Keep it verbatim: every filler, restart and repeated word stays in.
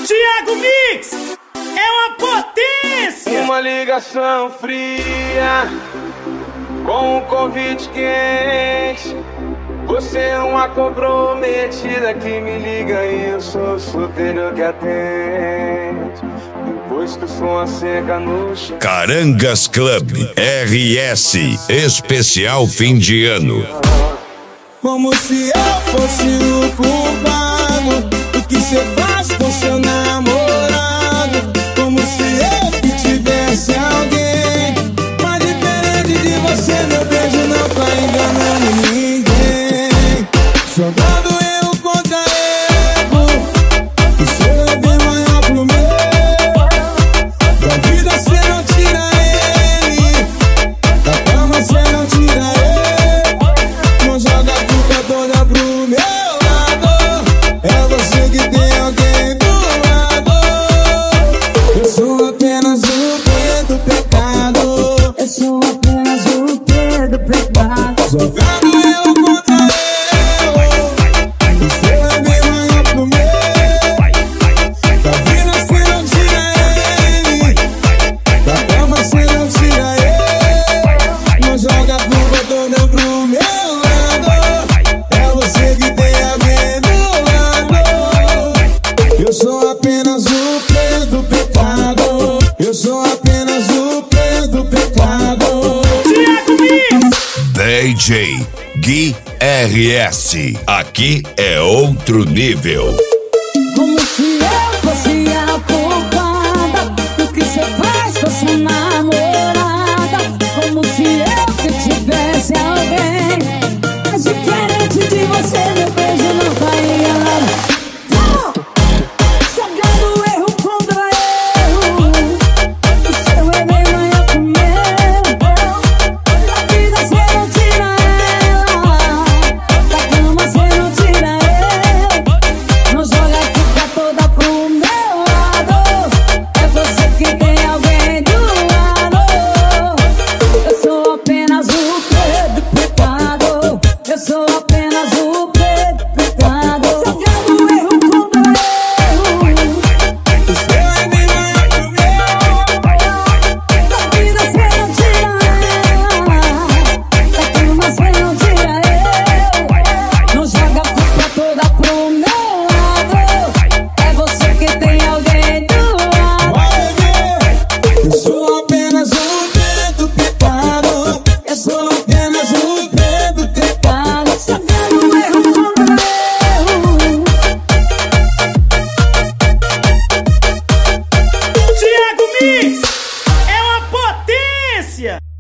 Thiago Mix é uma potência. Uma ligação fria com um convite quente. Você é uma comprometida que me liga e eu sou solteiro que atende. Depois que o som seca no chão. Carangas Club R S Especial Fim de Ano. Como se eu fosse o culpado do que cê faz com seu namorado. Como se eu que tivesse alguém. Mas diferente de você, meu beijo não tá enganando ninguém. Jogando eu contra erro, o seu é bem maior pro meu. Da vida cê não tira ele, da cama cê não tira ele. Não joga a culpa toda pro meu lado. É você que tem alguém do lado. Eu sou apenas o pé do pecado. Eu sou apenas o pé do pecado. Jogando eu contra eu, o seu é bem maior pro meu. Da vida cê não tira ele, da cama cê não tira ele. Não joga a culpa toda pro meu lado. É você que tem alguém do lado. Eu sou apenas o pé do pecado. Eu sou apenas o pé do pecado. Thiago Mix. D J Gui R S. Aqui é outro nível. Como se eu fosse a culpada do que cê faz com sua namorada. Como se eu que tivesse alguém. Mas diferente de você, meu beijo não tá enganando. Não! Jogando erro contra erro, o seu é bem maior que o meu. Da vida cê não tira ela, da cama cê não tira ele. Não joga a culpa toda pro meu lado. É você que tem alguém do lado. Eu sou apenas o pé do pecado. Eu sou apenas o pé do pecado. Jogando erro contra erro, O seu é bem maior que o meu. da vida cê não tira ela, da cama cê não tira ele. Não joga a culpa toda pro meu lado. É você que tem alguém do lado. Eu sou apenas o pé do pecado. Eu sou apenas o pé do pecado. Jogando erro contra erro. Thiago Mix é uma potência.